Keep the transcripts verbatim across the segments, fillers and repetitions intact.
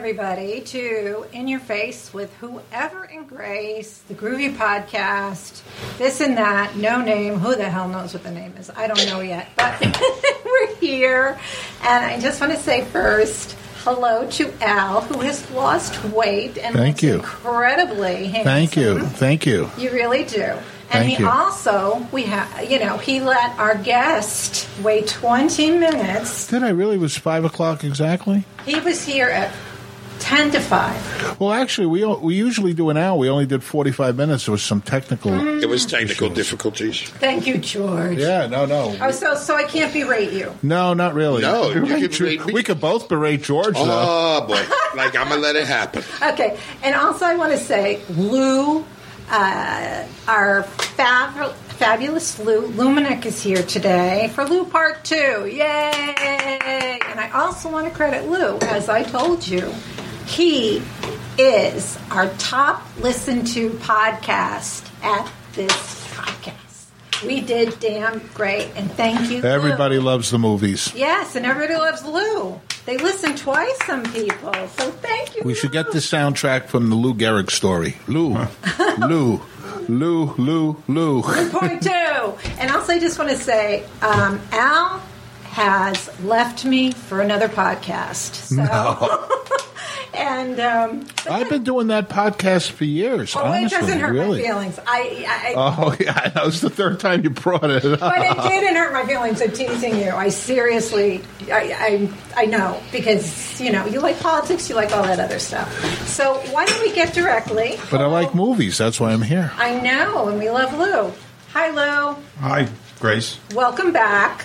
everybody, to In Your Face with Whoever in Grace, the Groovy Podcast, this and that, no name. Who the hell knows what the name is? I don't know yet. But we're here. And I just want to say first, hello to Al, who has lost weight and Thank looks you. incredibly handsome. Thank you. Thank you. You really do. And Thank he you. also, we have, you know, he let our guest wait twenty minutes. Did I really? It was five o'clock exactly? He was here at ten to five. Well, actually, we we usually do an hour. We only did forty-five minutes. There was some technical... Mm. It was technical issues. difficulties. Thank you, George. Yeah, no, no. Oh, so so I can't berate you. No, not really. No, you Berate can Ge- berate me. We could both berate George, though. Oh, boy. Like, I'm going to let it happen. Okay, and also I want to say, Lou, uh, our fab- fabulous Lou, Luminick is here today for Lou Part two. Yay! And I also want to credit Lou, as I told you. He is our top listened to podcast at this podcast. We did damn great, and thank you, Lou. Everybody loves the movies. Yes, and everybody loves Lou. They listen twice, some people. So thank you, We should Lou. get the soundtrack from the Lou Gehrig story. Lou, Lou, Lou, Lou, Lou. Point two. And also, I just want to say, um, Al has left me for another podcast. So. No. And um, I've been doing that podcast for years, oh, honestly. it doesn't hurt really. my feelings. I, I, Oh, yeah, that was the third time you brought it up. but it didn't hurt my feelings of teasing you. I seriously, I, I, I know, because, you know, you like politics, you like all that other stuff. So why don't we get directly? But I like movies. That's why I'm here. I know, and we love Lou. Hi, Lou. Hi, Grace. Welcome back.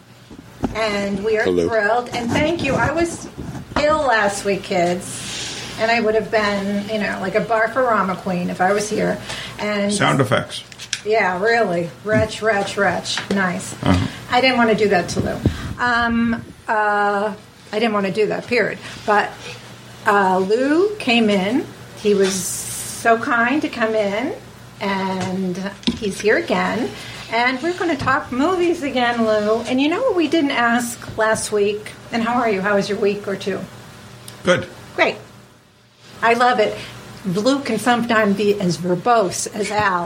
And we are Hello. thrilled. And thank you. I was ill last week, kids. And I would have been, you know, like a Barfarama queen if I was here. And Sound effects. yeah, really. Retch, retch, retch. Nice. Uh-huh. I didn't want to do that to Lou. Um, uh, I didn't want to do that, period. But uh, Lou came in. He was so kind to come in. And he's here again. And we're going to talk movies again, Lou. And you know what we didn't ask last week? And how are you? How was your week or two? Good. Great. I love it. Lou can sometimes be as verbose as Al.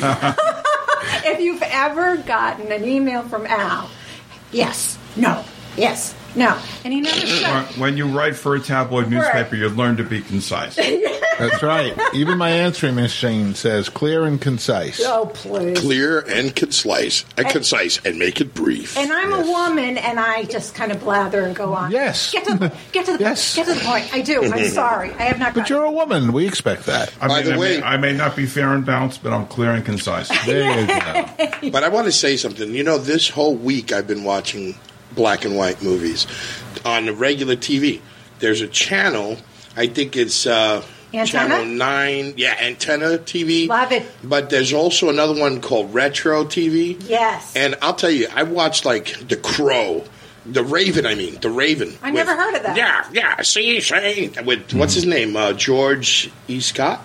If you've ever gotten an email from Al, yes, no, yes, no. And he never said. When you write for a tabloid newspaper, you learn to be concise. That's right. Even my answering machine says clear and concise. Oh, please. Clear and concise, and concise, and make it brief. And I'm a woman, and I just kind of blather and go on. Yes. Get to the point. Get to the Yes. point. Get to the point. I do. I'm sorry. I have not. But gotten- you're a woman. We expect that. I By mean, the I, way- may, I may not be fair and balanced, but I'm clear and concise. There you go. But I want to say something. You know, this whole week I've been watching black and white movies on the regular T V. There's a channel, I think it's uh, Antenna? Channel nine. Yeah, Antenna T V. Love it. But there's also another one called Retro T V. Yes. And I'll tell you, I watched like The Crow. The Raven, I mean, The Raven. I never heard of that. Yeah, yeah, see, see. With, what's his name? Uh, George E. Scott?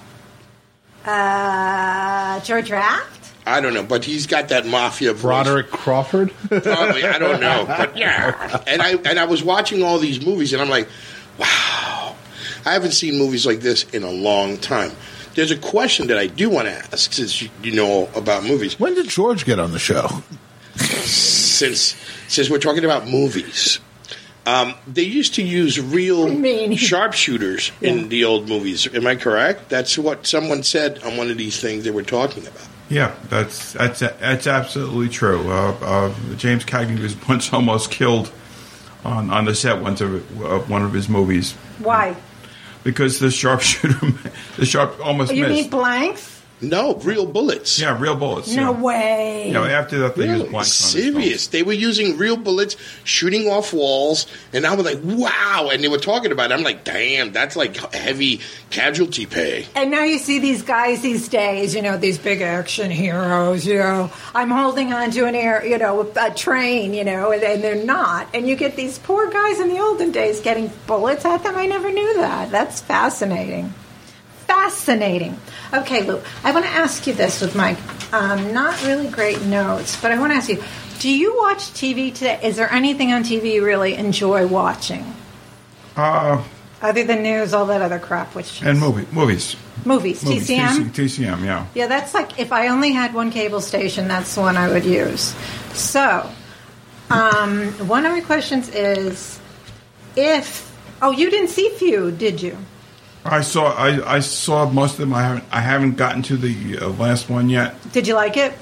Uh, George Raft? I don't know, but he's got that mafia voice. Broderick Crawford? Probably, I don't know, but yeah. And I and I was watching all these movies, and I'm like, wow, I haven't seen movies like this in a long time. There's a question that I do want to ask, since you, you know about movies. When did George get on the show? Since since we're talking about movies, um, they used to use real mean? sharpshooters in the old movies. Am I correct? That's what someone said on one of these things they were talking about. Yeah, that's that's that's absolutely true. Uh, uh, James Cagney was once almost killed on, on the set once of uh, one of his movies Why? because the sharpshooter, the sharp almost Oh, you missed. mean blanks? No, real bullets. Yeah, real bullets. No yeah. way. You know, after that, they used Really? blanks on his Serious. They were using real bullets, shooting off walls, and I was like, wow. And they were talking about it. I'm like, damn, that's like heavy casualty pay. And now you see these guys these days, you know, these big action heroes, you know, I'm holding on to an air, you know, a train, you know, and, and they're not. And you get these poor guys in the olden days getting bullets at them. I never knew that. That's fascinating. Fascinating. Okay, Lou, I want to ask you this with my um, not really great notes, but I want to ask you, do you watch T V today? Is there anything on T V you really enjoy watching? Uh, Other than news, all that other crap, which And movie, movies. movies, Movies, T C M. T C M, yeah. Yeah, that's like if I only had one cable station, that's the one I would use. So, um, one of my questions is, if oh, you didn't see Feud, did you? I saw I, I saw most of them. I haven't I haven't gotten to the uh, last one yet. Did you like it?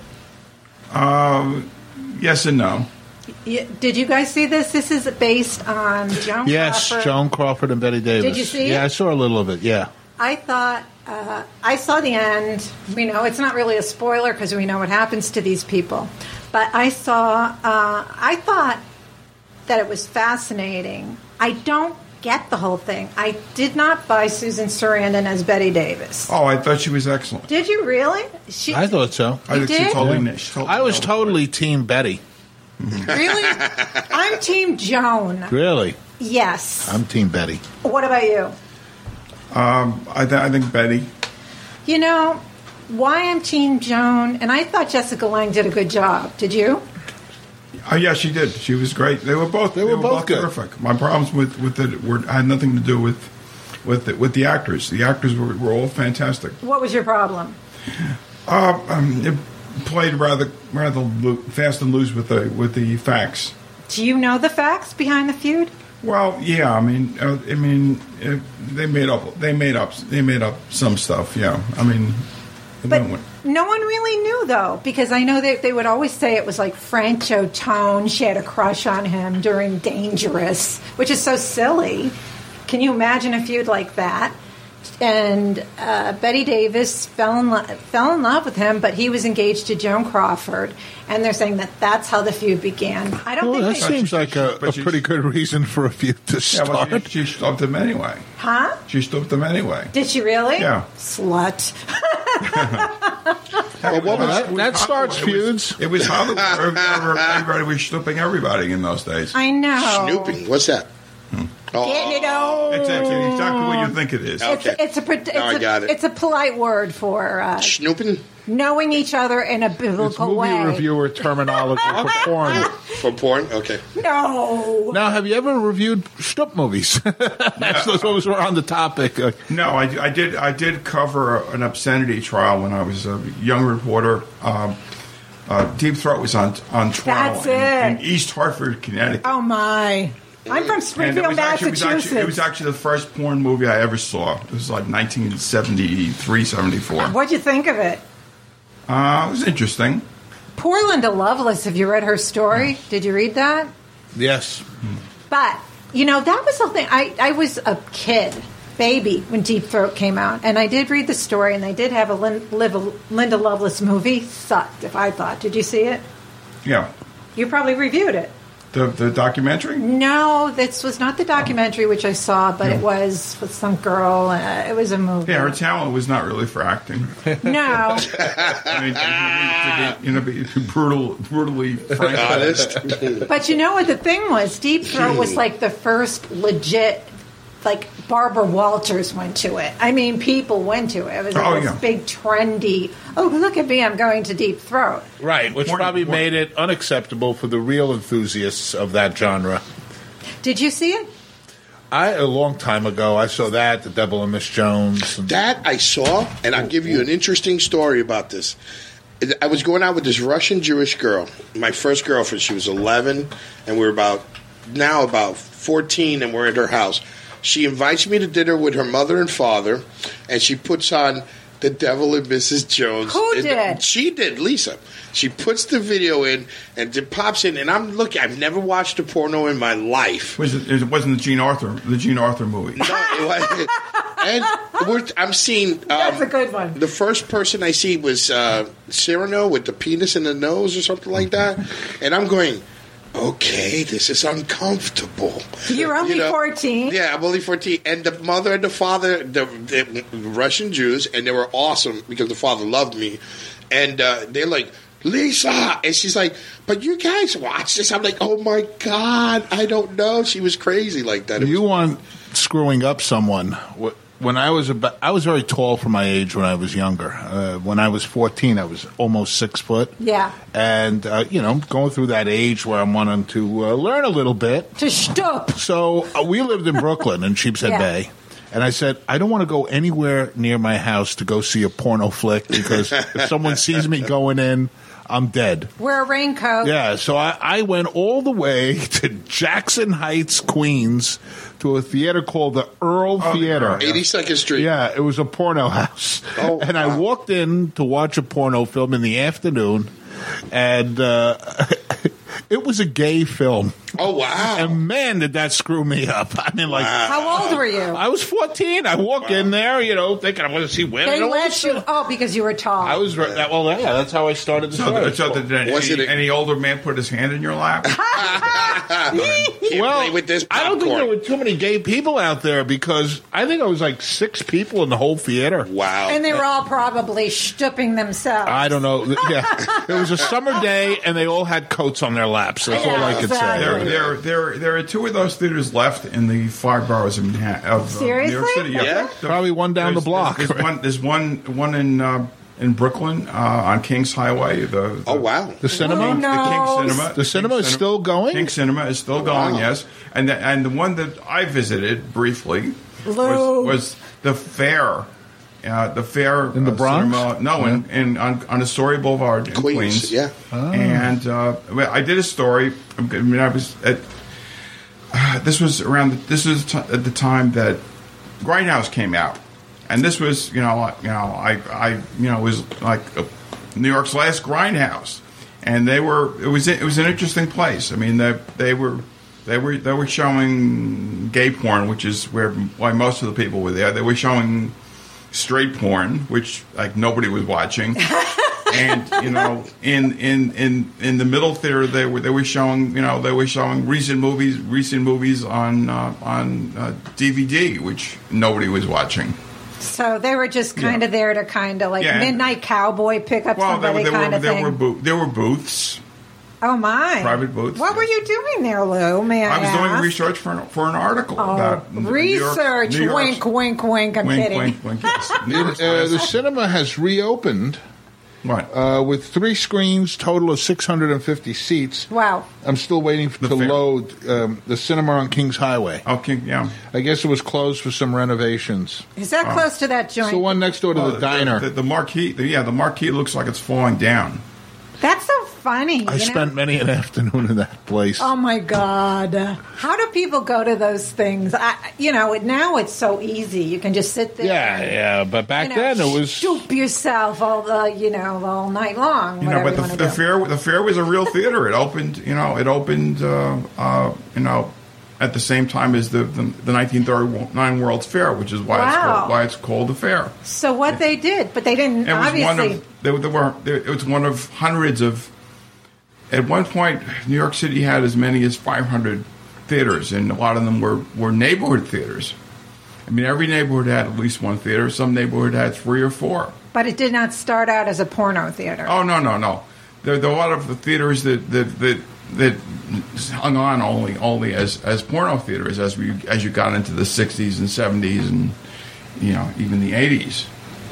Um, yes and no. Y- Did you guys see this? This is based on Joan Yes, Crawford. Joan Crawford and Betty Davis. Did you see Yeah, it? I saw a little of it. Yeah. I thought uh, I saw the end. We know it's not really a spoiler because we know what happens to these people. But I saw. Uh, I thought that it was fascinating. I don't get the whole thing. I did not buy Susan Sarandon as Betty Davis. Oh, I thought she was excellent. Did you really? She, I thought so. I You think she did? totally, Yeah. she totally I was nailed it. totally Team Betty. Really? I'm Team Joan. Really? Yes. I'm Team Betty. What about you? Um, I, th- I think Betty. You know, why I'm Team Joan, and I thought Jessica Lange did a good job. Did you? Oh yeah, she did. She was great. They were both. They were both good. terrific. My problems with with it were had nothing to do with with the, with the actors. The actors were, were all fantastic. What was your problem? Uh, um, it played rather rather lo- fast and loose with the with the facts. Do you know the facts behind the feud? Well, yeah. I mean, uh, I mean, it, they made up. They made up. They made up some stuff. Yeah. I mean, it But went- no one really knew, though, because I know that they would always say it was like Francho Tone. She had a crush on him during Dangerous, which is so silly. Can you imagine a feud like that? And uh, Betty Davis fell in, lo- fell in love with him, but he was engaged to Joan Crawford. And they're saying that that's how the feud began. I don't Well, that think they... seems like a, But a she- pretty good reason for a feud to yeah. start. Well, she, she stopped them anyway. Huh? She stopped them anyway. Did she really? Yeah. Slut. Well, what was that, that starts It was- feuds. It was Hollywood. Everybody was snooping everybody in those days. I know. snooping? What's that? Oh, Getting it on. It's actually exactly what you think it is. Oh. It's, Okay. it's a pre- it's, Now I a, got it. it's a polite word for uh, snooping knowing each other in a It's biblical movie way. reviewer terminology for porn. for porn? Okay. No. Now, have you ever reviewed Stup movies? That's those were on the topic. Uh, No, I, I did. I did cover an obscenity trial when I was a young reporter. Um, uh, Deep Throat was on on trial That's in, it. in East Hartford, Connecticut. Oh my! I'm from And Springfield, it was, actually, it, was Massachusetts. actually, it was actually the first porn movie I ever saw. It was like nineteen seventy-three, seventy-four. What'd you think of it? Uh, it was interesting. Poor Linda Lovelace. Have you read her story? Did you read that? yes. But you know that was something. I I was a kid, baby, when Deep Throat came out, and I did read the story, and they did have a Lin- Liv- Linda Lovelace movie. Sucked. If I thought, did you see it? Yeah, You probably reviewed it. the the documentary. No, this was not the documentary which I saw, but it was with some girl. Uh, it was a movie. Yeah, her talent was not really for acting. No, I mean, to be, you know, be brutal, brutally frank. Honest. but you know what the thing was? Deep Throat was like the first legit. Like Barbara Walters went to it. I mean, people went to it. It was like Oh, this yeah. big trendy. Oh, look at me! I'm going to Deep Throat. Right, which More- probably more- made it unacceptable for the real enthusiasts of that genre. Did you see it? I a long time ago, I saw that, The Devil and Miss Jones. And, That I saw, and I'll give you an interesting story about this. I was going out with this Russian Jewish girl, my first girlfriend. She was eleven, and we were about now about fourteen, and we're at her house. She invites me to dinner with her mother and father, and she puts on The Devil and Missus Jones. Who And did? She did, Lisa. She puts the video in, and it pops in, and I'm looking. I've never watched a porno in my life. Was it, it wasn't the Gene Arthur, the Gene Arthur movie. No, it wasn't. And we're, I'm seeing. Um, That's a good one. The first person I see was uh, Cyrano with the penis in the nose or something like that, and I'm going, okay, this is uncomfortable. You're only You know? fourteen. Yeah, I'm only fourteen. And the mother and the father, the, the Russian Jews, and they were awesome because the father loved me. And uh, they're like, Lisa. And she's like, but you guys watch this. I'm like, oh my God, I don't know. She was crazy like that. It you was- want screwing up someone. What, when I was about, I was very tall for my age when I was younger. Uh, when I was fourteen, I was almost six foot. Yeah. And, uh, you know, going through that age where I'm wanting to uh, learn a little bit. To stop. So uh, we lived in Brooklyn, in Sheepshead Yeah. Bay. And I said, I don't want to go anywhere near my house to go see a porno flick because if someone sees me going in, I'm dead. Wear a raincoat. Yeah, so I, I went all the way to Jackson Heights, Queens, to a theater called the Earl Oh, Theater. yeah. eighty-second Street. Yeah, it was a porno house. Oh, and I wow. walked in to watch a porno film in the afternoon, and uh, it was a gay film. Oh, wow. And man, did that screw me up. I mean, like, Wow. How old were you? I was fourteen. I walk in there, you know, thinking I want to see women. They And all let this you. stuff. Oh, because you were tall. I was, re- that, well, yeah, that's how I started the So, story. th- so did any, Was it a- any older man put his hand in your lap? Can't well, play with this I don't think there popcorn. were too many gay people out there because I think I was like six people in the whole theater. Wow. and they were all probably stooping themselves. I don't know. Yeah, it was a summer day, and they all had coats on their laps. That's all I Yeah, could exactly. say. There, there, there, there are two of those theaters left in the five boroughs of, Manha- of uh, New York Seriously? City. Yeah. Probably one down the There's- block. There's, one. There's one. One in uh, in Brooklyn uh, on Kings Highway. The, the Oh, wow. The cinema. Oh, no. The King Cinema. The cinema is still going? King Cinema is still going. Wow. Yes, and the, and the one that I visited briefly was, Lou. was the Fair. Uh, the Fair In the uh, Bronx? Cinema, no, in, in on, on Astoria Boulevard in Queens, Queens. yeah. And uh, well, I did a story. I mean, I was at. Uh, this was around. The, this was t- at the time that Grindhouse came out, and this was, you know, like, you know, I, I, you know, was like a, New York's last Grindhouse, and they were. It was. It was an interesting place. I mean, they they were. They were they were showing gay porn, which is where why most of the people were there. They were showing straight porn, which like nobody was watching. And you know, in, in, in, in the middle theater, they were they were showing you know they were showing recent movies recent movies on uh, on uh, D V D, which nobody was watching. So they were just kind of there to kind of like Yeah. Midnight Cowboy, pick up Well, there, somebody were- there kind were of there thing. were boo- there were booths. Oh my! Private booths, What were yes. you doing there, Lou? May I, I was doing ask? research for an, for an article Oh, about New York- research. New York's- Wink, wink, wink. I'm wink, kidding. wink, wink, yes. New York's Uh, the last- cinema has reopened what? uh, with three screens, total of six hundred fifty seats. Wow. I'm still waiting for, The to fair. load um, the cinema on Kings Highway. Okay, yeah. I guess it was closed for some renovations. Is that close to that joint? It's the one next door to Well, the diner. The, the marquee, the, yeah, the marquee looks like it's falling down. That's so funny. I you know? spent many an afternoon in that place. Oh my God! How do people go to those things? I, you know, it, now it's so easy. You can just sit there. yeah, and, yeah, but back you know, then it was. stoop yourself all the, you know, all night long. You know, whatever but you the, want to the do. fair, the fair was a real theater. It opened, you know, it opened, uh, uh, you know, at the same time as the the, the nineteen thirty-nine World's Fair, which is why it's Wow. called, why it's called the fair. So what they did, but they didn't It was obviously. one of there, there were there, it was one of hundreds of. At one point, New York City had as many as five hundred theaters, and a lot of them were, were neighborhood theaters. I mean, every neighborhood had at least one theater. Some neighborhood had three or four. but it did not start out as a porno theater. Oh no, no, no! There, there are a lot of the theaters that that that, that hung on only only as, as porno theaters as we as you got into the sixties and seventies and you know even the eighties.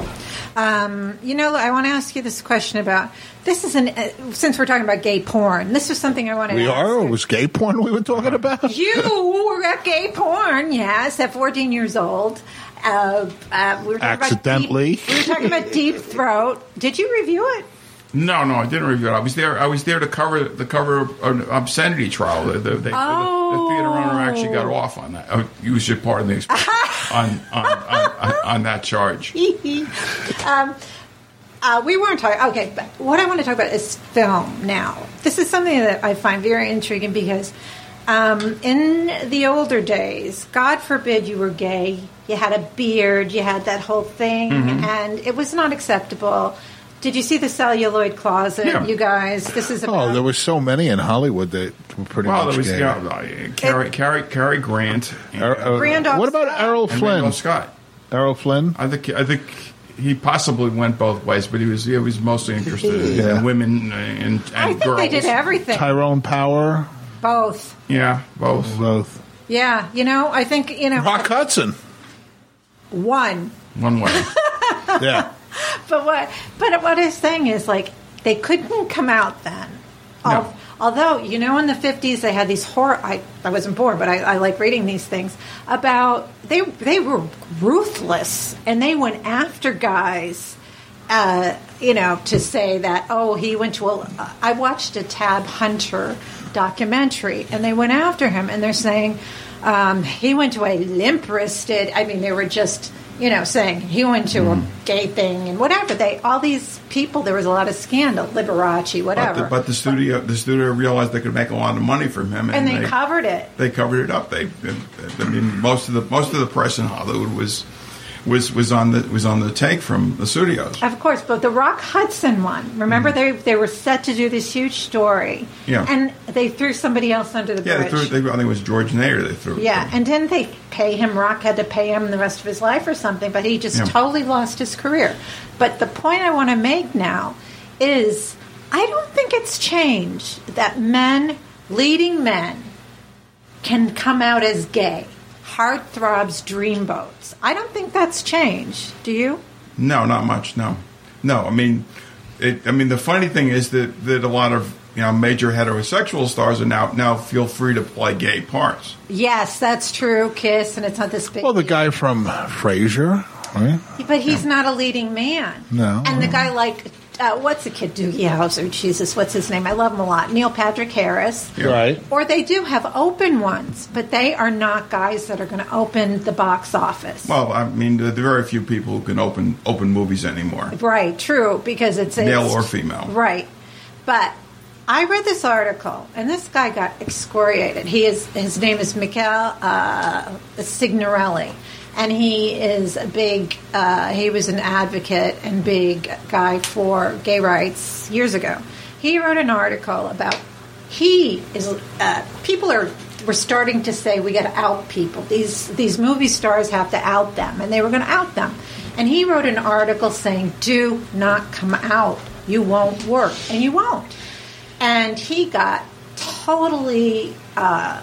Um, you know, I want to ask you this question about this is an uh, since we're talking about gay porn. This is something I want to. We ask are? you. It was gay porn we were talking about? You were at gay porn, yes, at fourteen years old. Uh, uh, we were talking Accidentally. About deep, we were talking about Deep Throat. Did you review it? No, no, I didn't review it. I was there. I was there to cover the cover of an obscenity trial. The, the, the, Oh. the, the theater owner actually got off on that. Oh, you should pardon the expression on, on, on, on on that charge. um, uh, we weren't talking. Okay, but what I want to talk about is film now. This is something that I find very intriguing because um, in the older days, God forbid you were gay, you had a beard, you had that whole thing, Mm-hmm. and it was not acceptable. Did you see the celluloid closet, Yeah. you guys? This is about. Oh, there were so many in Hollywood that were pretty Well, much there was gay. you know, uh, Cary, Cary, Cary Grant, and, Er- uh, Randolph what about Scott. Errol and Flynn? Randolph Scott. Errol Flynn? I think I think he possibly went both ways, but he was he was mostly interested in, Yeah. in women and, and I think girls. they did everything. Tyrone Power? Both. Yeah, both. Both. Yeah, you know, I think, you know. Rock Hudson. One. One way. Yeah. But what? But what I'm saying is, like, they couldn't come out then. No. Al- Although, you know, in the fifties they had these horror. I, I wasn't born, but I, I like reading these things about they they were ruthless and they went after guys. Uh, you know, to say that, oh, he went to a. I watched a Tab Hunter documentary, and they went after him, and they're saying um, he went to a limp-wristed. I mean, they were just, you know, saying he went to mm. a gay thing and whatever. They all these people. There was a lot of scandal, Liberace, whatever. But the, but the studio, but, the studio realized they could make a lot of money from him, and, and they, they covered it. They covered it up. They, I mean, most of the most of the press in Hollywood was. Was, was on the was on the take from the studios. Of course, but the Rock Hudson one. Remember, mm-hmm. they they were set to do this huge story, yeah. and they threw somebody else under the yeah, bridge. Yeah, they threw. They, I think it was George Nader. They threw. Yeah, it and didn't they pay him? Rock had to pay him the rest of his life or something, but he just yeah. totally lost his career. But the point I want to make now is, I don't think it's changed that men, leading men, can come out as gay. Heartthrobs, dreamboats. I don't think that's changed. Do you? No, not much. No, no. I mean, it, I mean, the funny thing is that, that a lot of you know major heterosexual stars are now now feel free to play gay parts. Yes, that's true. Kiss, and it's not this big. Well, the guy from Frasier, right? But he's yeah. not a leading man. No. And the guy like. Uh, what's the kid Doogie Howser? Jesus, what's his name? I love him a lot. Neil Patrick Harris. Yeah. Right. Or they do have open ones, but they are not guys that are going to open the box office. Well, I mean, there are very few people who can open open movies anymore. Right, true, because it's... Male it's, or female. Right. But I read this article, and this guy got excoriated. He is His name is Michael uh, Signorelli. And he is a big, uh, he was an advocate and big guy for gay rights years ago. He wrote an article about, he is, uh, people are, were starting to say we got to out people. These, these movie stars have to out them, and they were going to out them. And he wrote an article saying, do not come out. You won't work, and you won't. And he got totally... Uh,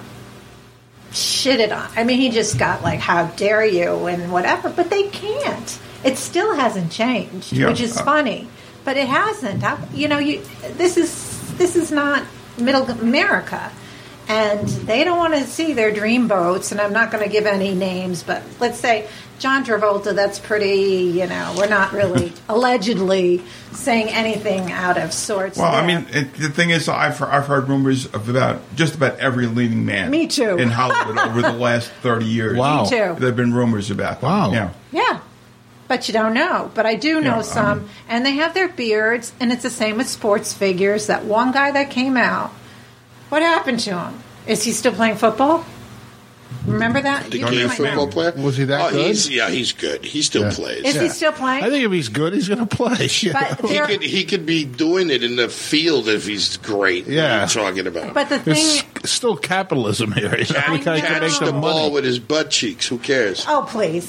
shitted on. I mean, he just got like, how dare you and whatever, but they can't. It still hasn't changed, yeah. which is funny, but it hasn't. How, you know, you this is this is not middle America, and they don't want to see their dream boats, and I'm not going to give any names, but let's say John Travolta, that's pretty, you know, we're not really allegedly saying anything out of sorts. Well, there. I mean, it, the thing is, I've heard, I've heard rumors of about just about every leading man. Me too. In Hollywood over the last thirty years. Wow. Me too. There have been rumors about that. Wow. Yeah. Yeah. But you don't know. But I do know Yeah, some. um, and they have their beards. And it's the same with sports figures. That one guy that came out, what happened to him? Is he still playing football? Remember that? The You gay might football know. player? Was he that oh, good? He's, yeah, he's good. He still Yeah. plays. Is Yeah. he still playing? I think if he's good, he's going to play. you But know? He there- could he could be doing it in the field if he's great. Yeah. What are you talking about? But the There's thing... still capitalism here. You know? Catch, The guy can make catch the some ball money. with his butt cheeks. Who cares? Oh, please.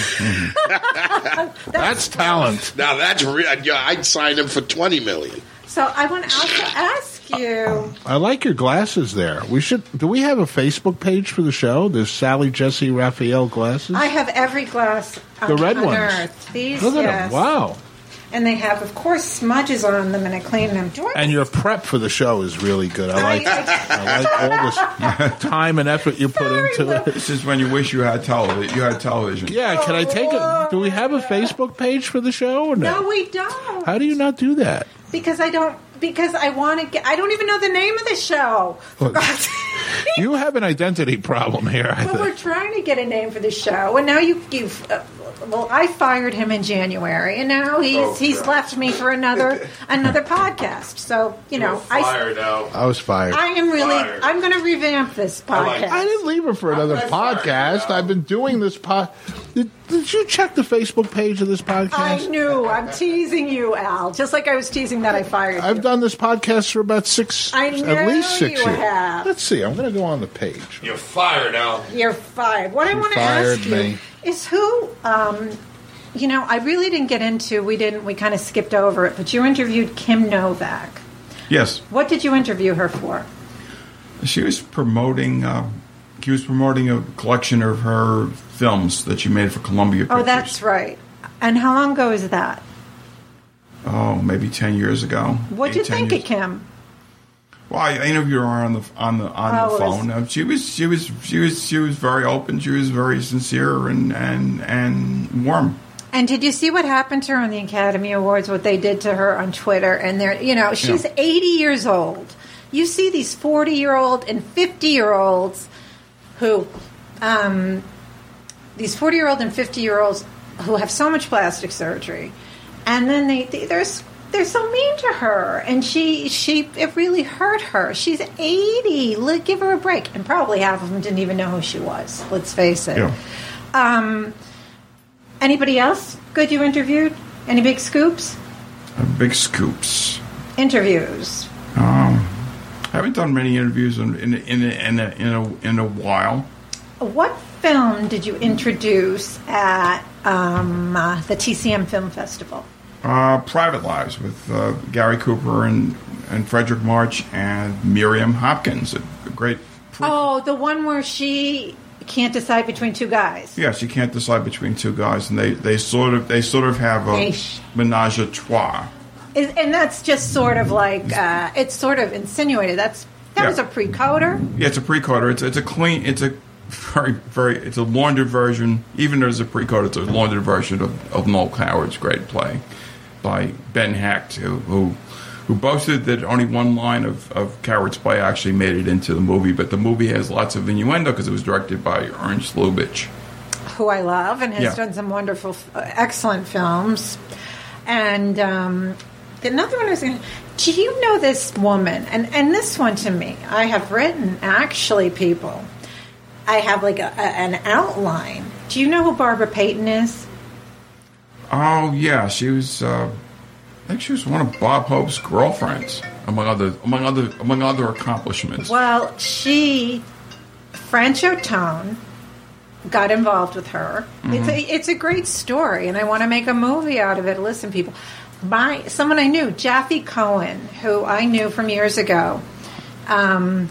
That's talent. Now that's real. I'd sign him for twenty million. So I want to also ask you... I like your glasses there. We should. Do we have a Facebook page for the show? There's Sally Jesse Raphael glasses. I have every glass on, The red on ones. earth. These, Look at yes. them. Wow. And they have, of course, smudges on them, and I clean them. Do I- And your prep for the show is really good. I like. I- I like all this time and effort you put Sorry, into Lou. it. This is when you wish you had television. You had television. Yeah, can I take it? Do we have a Facebook page for the show or no? No, we don't. How do you not do that? Because I don't. Because I want to get. I don't even know the name of the show. For Look, God's sake. You have an identity problem here. I Well, we're think. trying to get a name for the show, and now you. You've. Uh, well, I fired him in January, and now he's Oh, he's God. left me for another another podcast. So you know, I. now. I was fired. I am really. Fired. I'm going to revamp this podcast. I didn't leave her for another I fired podcast. you. I've been doing this pod. Did, did you check the Facebook page of this I podcast? knew. I'm teasing you, Al. Just like I was teasing that I fired I've you. done this podcast for about six, I at know least six you years. have. Let's see. I'm going to go on the page. You're fired, Al. You're fired. What I You want to fired ask you me. is who, um, you know, I really didn't get into, we didn't, we kind of skipped over it, but you interviewed Kim Novak. Yes. What did you interview her for? She was promoting uh, he was promoting a collection of her films that she made for Columbia Pictures. Oh, that's right. And how long ago is that? Oh, maybe ten years ago. What'd you Eight, ten think years. of Kim? Well, I interviewed her on the on the on Oh, the it phone. Uh, she was she was she was she was very open. She was very sincere and and and warm. And did you see what happened to her on the Academy Awards? What they did to her on Twitter? And they're, you know, she's Yeah. eighty years old. You see these forty-year-old and fifty-year-olds who, um, these forty-year-old and fifty-year-olds who have so much plastic surgery, and then they, they they're they're so mean to her, and she she it really hurt her. She's eighty. Let give her a break. And probably half of them didn't even know who she was. Let's face it. Yeah. Um, anybody else good you interviewed? Any big scoops? Uh, big scoops. Interviews. Um, I haven't done many interviews in in in a, in a, in a, in a while. What film did you introduce at um, uh, the T C M Film Festival? Uh, Private Lives with uh, Gary Cooper and and Frederick March and Miriam Hopkins. A, a great. Pre- Oh, the one where she can't decide between two guys. Yes, you can't decide between two guys, and they, they sort of they sort of have a Eish. menage a trois. Is, and that's just sort of like uh, it's sort of insinuated. That's that Yeah. was a pre-coder. Yeah, it's a pre-coder. It's it's a clean. It's a very very. It's a laundered version. Even though it's a pre-coder, it's a laundered version of, of Noel Coward's great play by Ben Hecht, who who, who boasted that only one line of, of Coward's play actually made it into the movie, but the movie has lots of innuendo because it was directed by Ernst Lubitsch. Who I love and has Yeah. done some wonderful, uh, excellent films. And um, another one I was going to... Do you know this woman? And, and this one to me, I have written, actually, people. I have like a, a, an outline. Do you know who Barbara Payton is? Oh yeah, she was. Uh, I think she was one of Bob Hope's girlfriends, among other among other among other accomplishments. Well, she... Francho Tone got involved with her. Mm-hmm. It's a it's a great story, and I want to make a movie out of it. Listen, people, my someone I knew, Jaffe Cohen, who I knew from years ago. Um,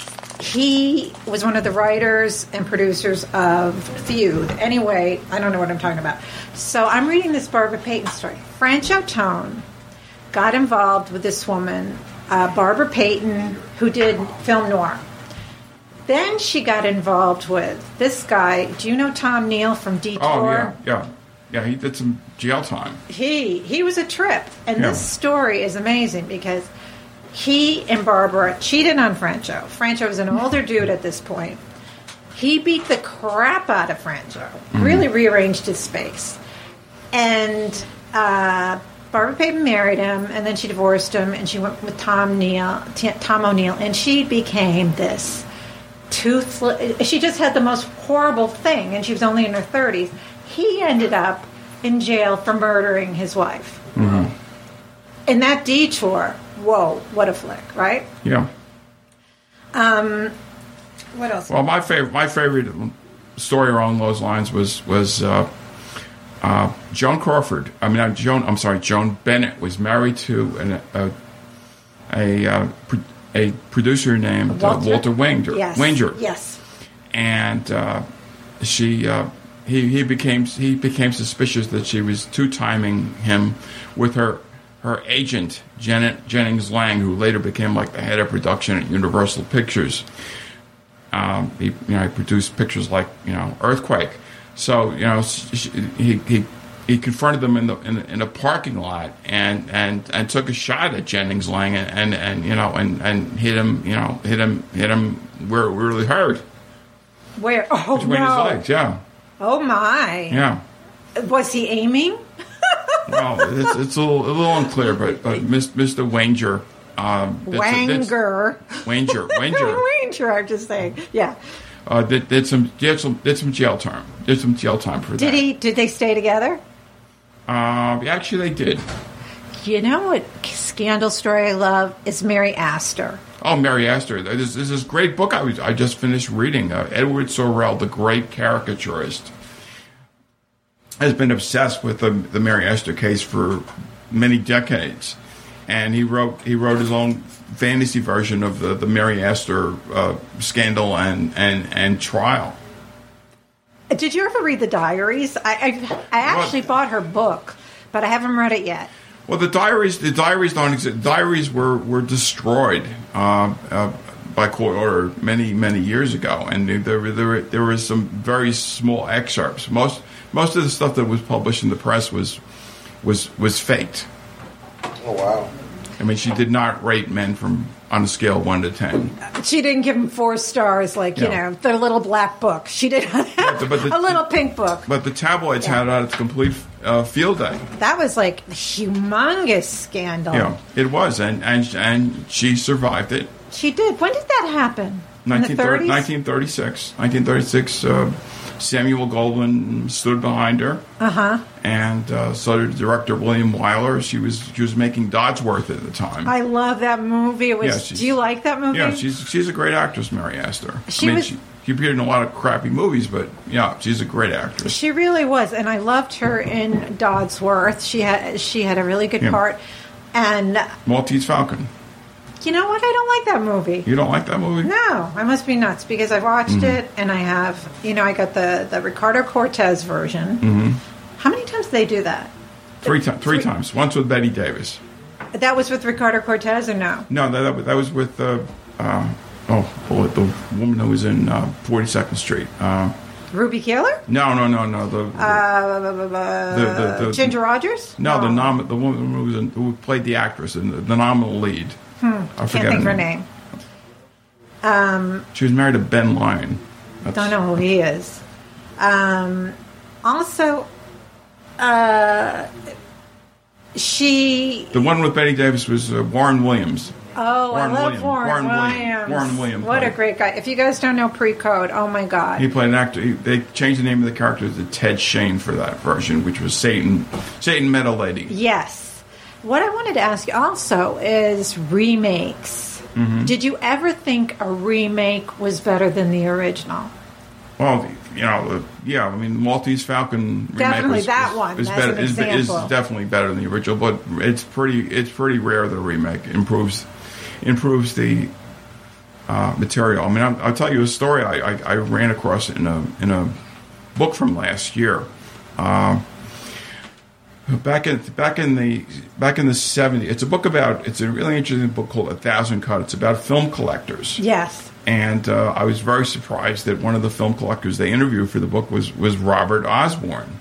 he was one of the writers and producers of Feud. Anyway, I don't know what I'm talking about. So I'm reading this Barbara Payton story. Francho Tone got involved with this woman, uh, Barbara Payton, who did film noir. Then she got involved with this guy. Do you know Tom Neal from Detour? Oh yeah, yeah, yeah. He did some jail time. He he was a trip, and Yeah. this story is amazing because he and Barbara cheated on Francho. Francho was an older dude at this point. He beat the crap out of Francho. Really rearranged his space, and uh, Barbara Payton married him, and then she divorced him, and she went with Tom Neal, T- Tom O'Neill, and she became this. Toothless. She just had the most horrible thing, and she was only in her thirties. He ended up in jail for murdering his wife. Mm-hmm. In that Detour, whoa, what a flick, right? Yeah. Um, what else? Well, my favorite my favorite story along those lines was was uh, uh, Joan Crawford. I mean, uh, Joan. I'm sorry, Joan Bennett was married to an, a a uh, pro- a producer named uh, Walter? Walter Wanger. Yes. Wanger. Yes. And uh, she uh, he he became he became suspicious that she was two timing him with her her agent Janet Jennings Lang, who later became like the head of production at Universal Pictures. Um, he you know he produced pictures like you know Earthquake. So you know she, he he. He confronted them in the in, in a parking lot and, and, and took a shot at Jennings Lang and, and, and you know and, and hit him you know hit him hit him where it really hurt. Where? Oh, Between no. his legs, yeah. Oh, my. Yeah. Was he aiming? Well, it's, it's a little, a little unclear, but, but Mister Wanger. Um, did some- did- Wanger. Wanger. Wanger. Wanger, I'm just saying. Yeah. Uh, did, did some did some did some jail time. Did some jail time for that. Did he? Did they stay together? Uh, actually, they did. You know what scandal story I love is Mary Astor. Oh, Mary Astor. There's, there's this great book I was I just finished reading. Uh, Edward Sorrell, the great caricaturist, has been obsessed with the, the Mary Astor case for many decades. and he wrote he wrote his own fantasy version of the the Mary Astor uh, scandal and, and and trial. Did you ever read the diaries? I I, I actually What? bought her book, but I haven't read it yet. Well, the diaries the diaries don't exist. Diaries were were destroyed uh, uh, by court order many many years ago, and there were, there were, there was some very small excerpts. Most most of the stuff that was published in the press was was was faked. Oh wow! I mean, she did not rate men from on a scale of one to ten. She didn't give him four stars like, you Yeah. know, the little black book. She did the- but the- a little pink book. But the tabloids Yeah. had out its complete uh, field day. That was like a humongous scandal. Yeah, it was, and and and she survived it. She did. When did that happen? In the thirties? nineteen thirty-six. nineteen thirty-six, uh, Samuel Goldwyn stood behind her. Uh-huh. And uh, so did director William Wyler. She was she was making Dodsworth at the time. I love that movie. It was. Yeah, she's- do you like that movie? Yeah, she's she's a great actress, Mary Astor. She I mean, was- she, she appeared in a lot of crappy movies, but yeah, she's a great actress. She really was, and I loved her in Dodsworth. She had she had a really good Yeah. part. And Maltese Falcon. you know what? I don't like that movie. You don't like that movie? No, I must be nuts because I watched Mm-hmm. it and I have, you know, I got the, the Ricardo Cortez version. Mm-hmm. How many times did they do that? Three times. Three Three- times. Once with Betty Davis. That was with Ricardo Cortez or no? No, that that, that was with uh, uh, oh, oh, the woman who was in uh, forty-second Street. Uh, Ruby Keeler? no, no, no, no. The, the Uh, bu- bu- bu- The- the- the- Ginger Rogers? no, the Oh. nom- the woman who, was in, who played the actress and the, the nominal lead. Hmm. I Can't forget think of her her name. She was married to Ben Lyon. That's, Don't know who he is. Um, also, uh, she. The one with Betty Davis was uh, Warren Williams. Oh, Warren I love Williams. Warren, Warren Williams. Williams. Warren Williams What a played. great guy! If you guys don't know Pre-Code, oh my God, He played an actor. He, they changed the name of the character to Ted Shane for that version, which was Satan. Satan met a lady. yes. What I wanted to ask you also is remakes. Mm-hmm. Did you ever think a remake was better than the original? Well, you know, uh, yeah. I mean, Maltese Falcon remake Definitely was, that is, one, is as better. an Is, is example. definitely better than the original, but it's pretty. It's pretty rare the remake improves improves the uh, material. I mean, I'll, I'll tell you a story I, I, I ran across in a in a book from last year. Uh, Back in back in the back in the seventies, it's a book about. It's a really interesting book called A Thousand Cut. It's about film collectors. Yes. And uh, I was very surprised that one of the film collectors they interviewed for the book was was Robert Osborne,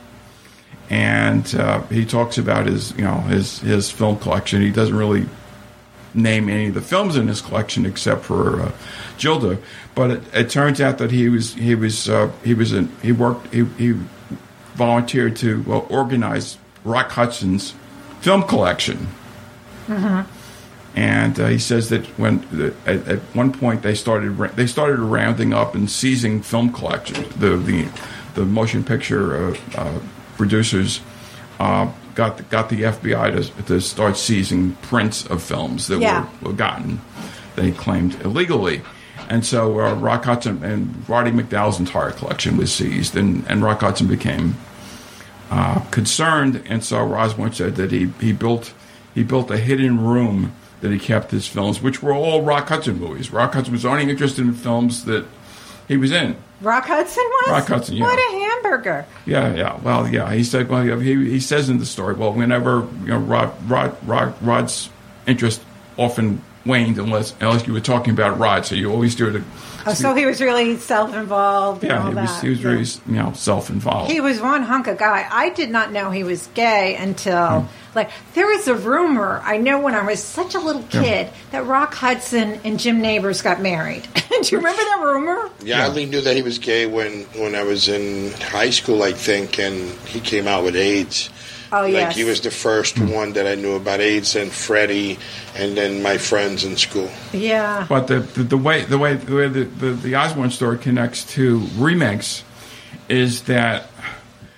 and uh, he talks about his you know his his film collection. He doesn't really name any of the films in his collection except for uh, Gilda, but it, it turns out that he was he was uh, he was in, he worked he, he volunteered to well, organize Rock Hudson's film collection. Mm-hmm. And uh, he says that when at, at one point they started they started rounding up and seizing film collections. The the the motion picture uh, uh, producers uh, got the, got the F B I to, to start seizing prints of films that Yeah. were, were gotten, they claimed illegally. And so uh, Rock Hudson and Roddy McDowell's entire collection was seized, and, and Rock Hudson became uh, concerned. And so Osborne said that he, he built he built a hidden room that he kept his films, which were all Rock Hudson movies. Rock Hudson was only interested in films that he was in. Rock Hudson was? Rock Hudson, yeah. What a hamburger. Yeah, yeah. Well, yeah. He said. Well, he, he says in the story. Well, whenever you know Rod, Rod, Rod, Rod's interest often waned unless unless you were talking about Rod. So you always do it. Oh, so he was really self-involved and Yeah, all he was. that. He was Yeah. really you know self-involved. He was one hunk of guy. I did not know he was gay until, like, there was a rumor, I know when I was such a little kid, that Rock Hudson and Jim Neighbors got married. Do you remember that rumor? Yeah, I only knew that he was gay when, when I was in high school, I think, and he came out with AIDS. Oh, Like, yes. he was the first one that I knew about AIDS, and Freddie, and then my friends in school. Yeah. But the, the the way the way the way the, the, the Osborne story connects to remakes is that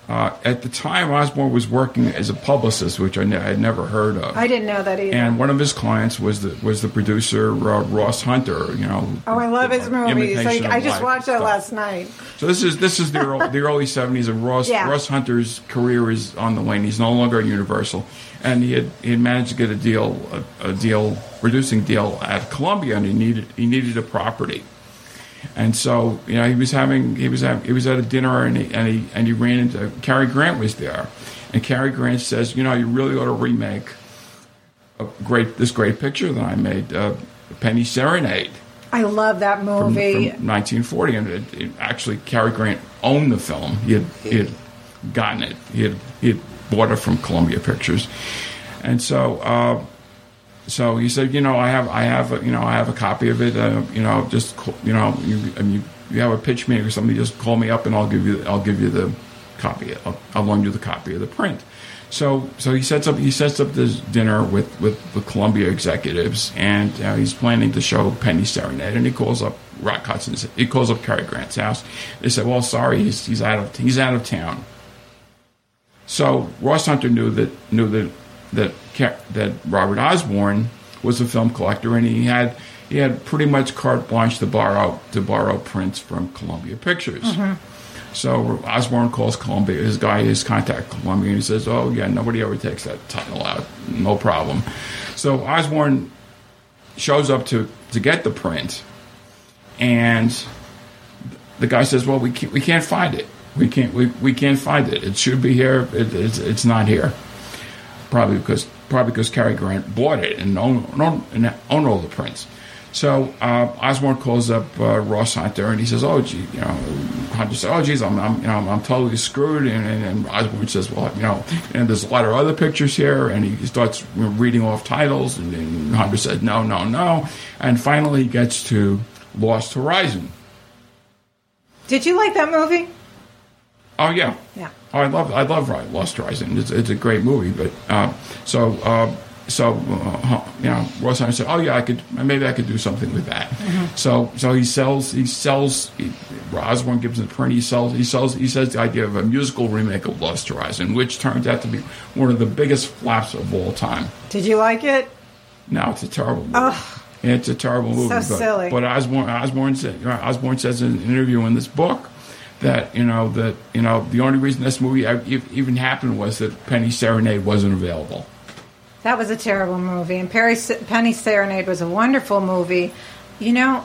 Uh, at the time, Osborne was working as a publicist, which I ne- had never heard of. I didn't know that either. And one of his clients was the was the producer uh, Ross Hunter. You know. Oh, I love his movies. Like, I just watched that stuff. last night. So this is this is the early, the early seventies, and Ross Yeah. Ross Hunter's career is on the wane. He's no longer at Universal, and he had he had managed to get a deal a, a deal producing deal at Columbia, and he needed he needed a property. And so, you know, he was having he was having, he was at a dinner, and he and he and he ran into Cary Grant was there, and Cary Grant says, you know, you really ought to remake a great this great picture that I made, uh, Penny Serenade. I love that From, movie. from nineteen forty, and it, it, actually Cary Grant owned the film. He had he had gotten it. He had he had bought it from Columbia Pictures, and so. Uh, So he said, you know, I have, I have, a, you know, I have a copy of it. Uh, you know, just, call, you know, you, you you have a pitch meeting or something. Just call me up, and I'll give you, I'll give you the copy. I'll, I'll loan you the copy of the print. So, so he sets up, he sets up this dinner with with the Columbia executives, and uh, he's planning to show Penny Serenade. And he calls up Rock Hudson's, he calls up Cary Grant's house. They said, well, sorry, he's he's out of he's out of town. So Ross Hunter knew that knew that. that that Robert Osborne was a film collector, and he had he had pretty much carte blanche to borrow to borrow prints from Columbia Pictures. Mm-hmm. So Osborne calls Columbia, his guy, his contact Columbia, and he says, "Oh yeah, nobody ever takes that title out, no problem." So Osborne shows up to to get the print, and the guy says, "Well, we can't, we can't find it. We can't we, we can't find it. It should be here. It, it's it's not here." Probably because probably because Cary Grant bought it and owned, owned, and owned all the prints. So uh, Osborne calls up uh, Ross Hunter, and he says, "Oh, gee, you know," Hunter says, "Oh, geez, I'm, I'm, you know, I'm totally screwed." And, and, and Osborne says, "Well, you know, and there's a lot of other pictures here." And he starts reading off titles, and, and Hunter says, "No, no, no." And finally, he gets to Lost Horizon. Did you like that movie? Oh yeah, Yeah. Oh, I love I love Lost Horizon. It's, it's a great movie. But uh, so uh, so uh, you know, Ross Hunter said, "Oh yeah, I could maybe I could do something with that." Mm-hmm. So so he sells he sells he, Osborne gives him the print. He sells he sells he says the idea of a musical remake of Lost Horizon, which turns out to be one of the biggest flops of all time. Did you like it? No, it's a terrible movie. Oh, it's a terrible movie. So but, silly. But Osborne Osborne said Osborne says in an interview in this book that you know that you know the only reason this movie even happened was that Penny Serenade wasn't available. That was a terrible movie, and Perry, Penny Serenade was a wonderful movie. You know,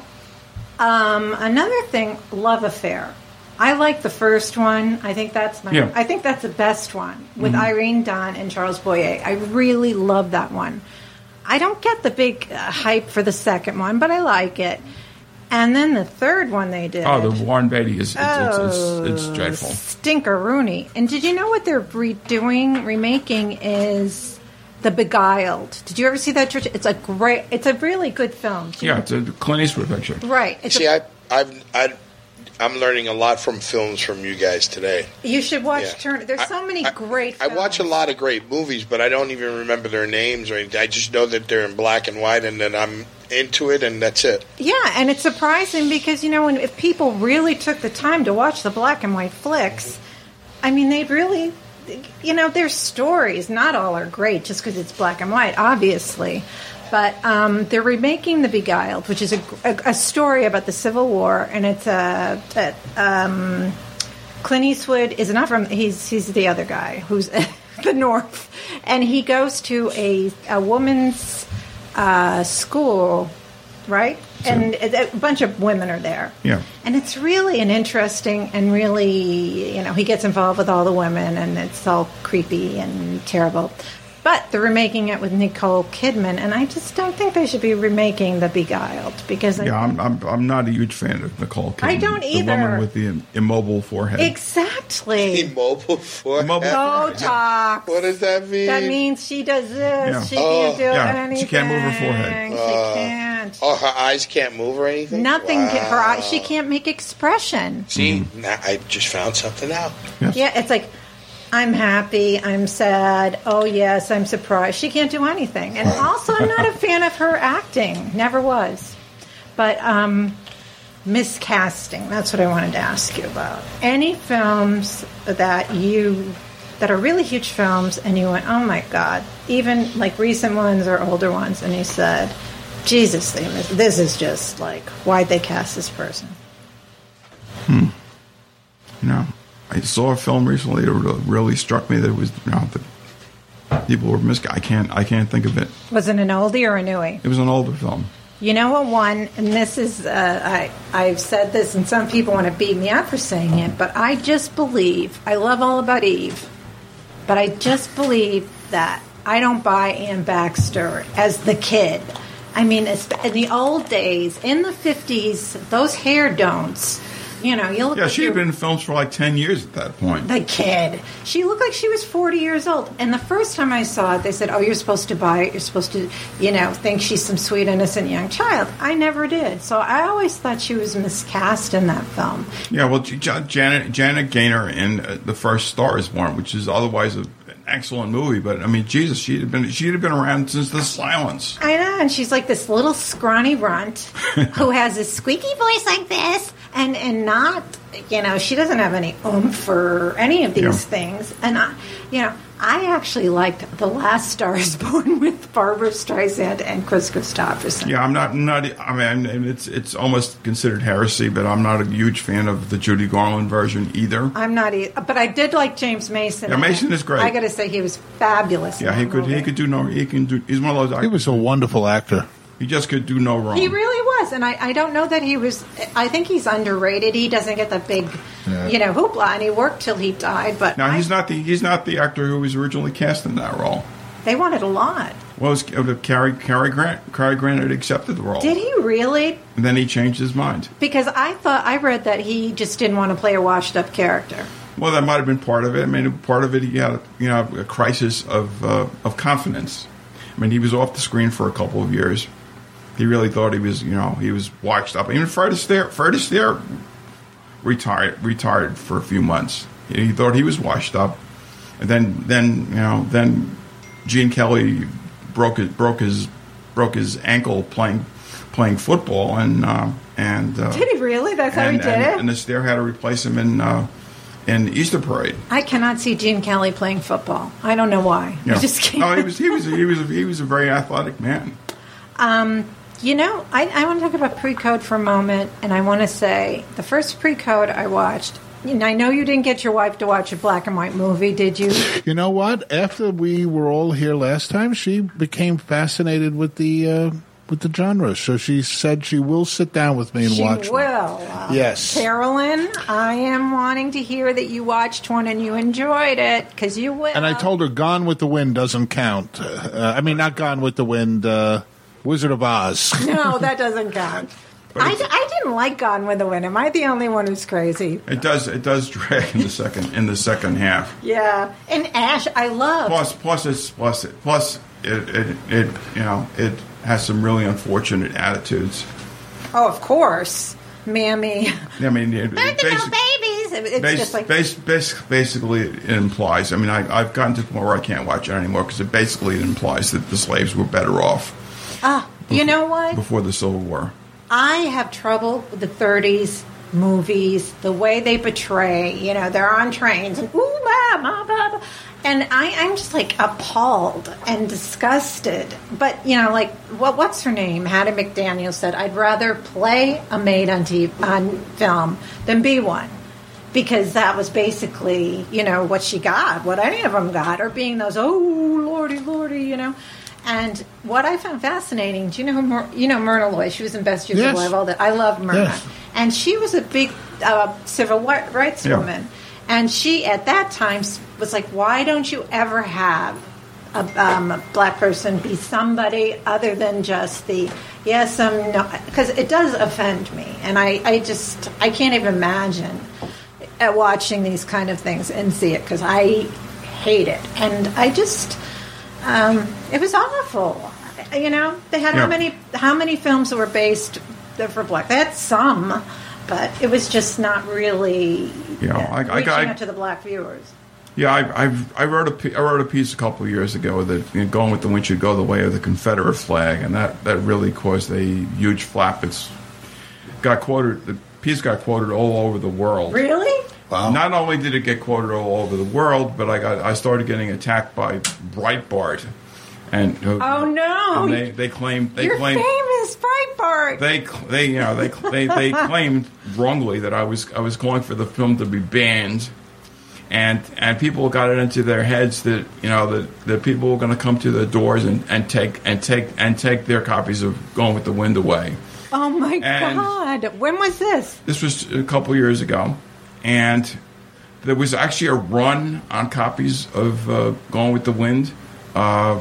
um, another thing, Love Affair. I like the first one. I think that's my. Yeah. I think that's the best one with Mm-hmm. Irene Dunne and Charles Boyer. I really love that one. I don't get the big uh, hype for the second one, but I like it. And then the third one they did. Oh, the Warren Beatty is it's, Oh, it's, it's, it's dreadful. Stinker-rooney. And did you know what they're redoing, remaking is The Beguiled? Did you ever see that? Church? It's a great, it's a really good film. Yeah, it's a Clint Eastwood picture. Right. It's See, a, I, I've, I, I'm learning a lot from films from you guys today. you should watch Yeah. Turner. There's so many I, great I films. watch a lot of great movies, but I don't even remember their names or anything. I just know that they're in black and white, and then I'm into it, and that's it. Yeah, and it's surprising because, you know, when if people really took the time to watch the black and white flicks, I mean, they really, you know, their stories, not all are great just because it's black and white, obviously. But um, they're remaking The Beguiled, which is a, a, a story about the Civil War, and it's a, a um, Clint Eastwood is not from, he's he's the other guy who's the North, and he goes to a a woman's uh, school, right? So- and a, a bunch of women are there. Yeah. And it's really an interesting and really, you know, he gets involved with all the women, and it's all creepy and terrible. But they're remaking it with Nicole Kidman, and I just don't think they should be remaking The Beguiled because I Yeah, I'm, I'm I'm not a huge fan of Nicole Kidman. I don't The either. woman with the im- immobile forehead. exactly. Immobile for Immobile- Botox. What does that mean? That means she does this. Yeah. She Oh. can't do Yeah, anything. she can't move her forehead. She Uh, can't. Oh, her eyes can't move or anything? Nothing. Wow. Can, her eyes. She can't make expression. See, now I just found something out. Yes. Yeah, it's like, I'm happy, I'm sad, oh yes, I'm surprised. She can't do anything. And also, I'm not a fan of her acting. Never was. But, um, miscasting. That's what I wanted to ask you about. Any films that you that are really huge films, and you went, "Oh my God!" Even like recent ones or older ones, and you said, "Jesus, they miss- this is just like why'd they cast this person?" Hmm. You know, I saw a film recently that really struck me that it was, you know, that people were mis. I can't. I can't think of it. Was it an oldie or a newie? It was an older film. You know what one, and this is, uh, I, I've said this, and some people want to beat me up for saying it, but I just believe, I love All About Eve, but I just believe that I don't buy Ann Baxter as the kid. I mean, it's- in the old days, in the fifties, those hair don'ts, you know, you look Yeah, like she had you're- been in films for like ten years at that point. the kid. She looked like she was forty years old. And the first time I saw it, they said, "Oh, you're supposed to buy it. You're supposed to, you know, think she's some sweet, innocent young child." I never did. So I always thought she was miscast in that film. Yeah, well, J- J- Janet Janet Gaynor in uh, The First Star is Born, which is otherwise a, an excellent movie. But I mean, Jesus, she'd have been she'd have been around since The Silence. I know. And she's like this little scrawny runt who has a squeaky voice like this, and and not, you know, she doesn't have any oomph or any of these Yeah. things. And I, you know, I actually liked The Last Star is Born with Barbara Streisand and Chris Christopherson. Yeah, I'm not not. I mean, and it's it's almost considered heresy, but I'm not a huge fan of the Judy Garland version either. I'm not, e- but I did like James Mason. Yeah, in Mason it. is great. I got to say he was fabulous. in Yeah, he that could he movie. could do no he can do. He's one of those. He actors. was a wonderful actor. He just could do no wrong. He really was, and I, I don't know that he was. I think he's underrated. He doesn't get the big, Yeah. you know, hoopla, and he worked till he died. But Now I- he's not the he's not the actor who was originally cast in that role. They wanted a lot. Well, it was, uh, Cary Cary Grant Cary Grant had accepted the role, Did he really? and then he changed his mind. Because I thought I read that he just didn't want to play a washed-up character. Well, that might have been part of it. I mean, part of it he had a, you know a crisis of uh, of confidence. I mean, he was off the screen for a couple of years. He really thought he was, you know, he was washed up. Even Fred Astaire, Fred Astaire retired retired for a few months. He thought he was washed up, and then then you know then Gene Kelly broke his broke his broke his ankle playing playing football, and uh, and uh, Did he really? That's how and, he did and, it? and Astaire had to replace him in uh, in Easter Parade. I cannot see Gene Kelly playing football. I don't know why. You know. I just can't. No, he was he was he was a, he was a very athletic man. Um, you know, I, I want to talk about Pre-Code for a moment, and I want to say the first Pre-Code I watched, and I know you didn't get your wife to watch a black and white movie, did you? You know what? After we were all here last time, she became fascinated with the uh, with the genre. So she said she will sit down with me and She watch will. one. Uh, Yes. Carolyn, I am wanting to hear that you watched one and you enjoyed it, because you will. And I told her Gone with the Wind doesn't count. Uh, I mean, not Gone with the Wind, uh, Wizard of Oz. No, that doesn't count. I, I didn't like Gone with the Wind. Am I the only one who's crazy? It does it does drag in the second in the second half. Yeah. And Ash, I love. Plus plus it's plus it plus it, it it you know it has some really unfortunate attitudes. Oh, of course. Mammy. I mean, it, Back it to no basic, babies. It's bas- just like. bas- bas- basically it implies. I mean, I, I've gotten to the point where I can't watch it anymore because it basically implies that the slaves were better off Ah, you know what? before the Civil War. I have trouble with the thirties movies, the way they portray, you know, they're on trains and ooh, blah, blah, blah, blah. And I, I'm just like appalled and disgusted. But, you know, like, what, what's her name? Hattie McDaniel said, I'd rather play a maid on, T V, on film than be one. Because that was basically, you know, what she got, what any of them got, or being those, oh, lordy, lordy, you know. And what I found fascinating, do you know who, Myr- you know Myrna Loy? She was in Best Years Yes. of Life, all that. I love Myrna. Yes. And she was a big uh, civil wi- rights Yeah. woman. And she, at that time, s- was like, why don't you ever have a, um, a black person be somebody other than just the, yes, um, no, because it does offend me. And I, I just, I can't even imagine uh, watching these kind of things and see it, because I hate it. And I just, um, it was awful. You know, they had Yeah. how many, how many films that were based for black? They had some, but it was just not really Yeah, uh, I- I reaching got- out to the black viewers. Yeah, I, I've, I wrote a pe- I wrote a piece a couple of years ago that, you know, Going with the Wind should go the way of the Confederate flag, and that, that really caused a huge flap. It's got quoted. The piece got quoted all over the world. Really? Wow. Not only did it get quoted all over the world, but I got I started getting attacked by Breitbart, and uh, Oh no! and they they claimed they You're claimed famous, Breitbart. they they you know they they they claimed wrongly that I was I was calling for the film to be banned, and and people got it into their heads that you know that, that people were going to come to their doors and, and take and take and take their copies of Gone with the Wind away. Oh my And- God! When was this? This was a couple years ago, and there was actually a run on copies of uh, Gone with the Wind. Uh,